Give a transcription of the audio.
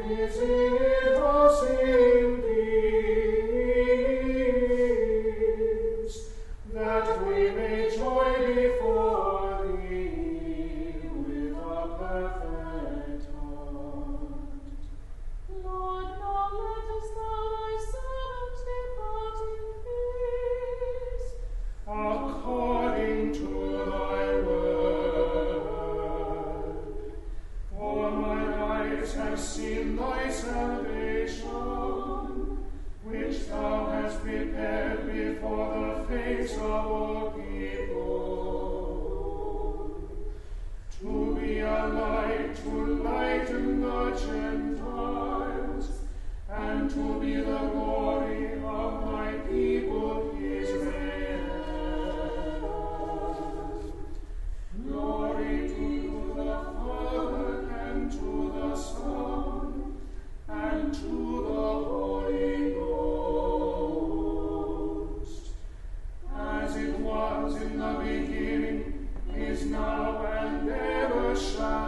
visit us in peace, that we may join before thee with a perfect heart. Lord, now lettest thou thy servants depart in peace, According to thy word. For mine eyes have seen thy salvation, which thou hast prepared before the face of all people, to be a light to lighten the Gentiles, and to be the glory of thy people Israel. Glory to the Father, and to the Son, and to the Holy Ghost, as it was in the beginning, is now, and ever shall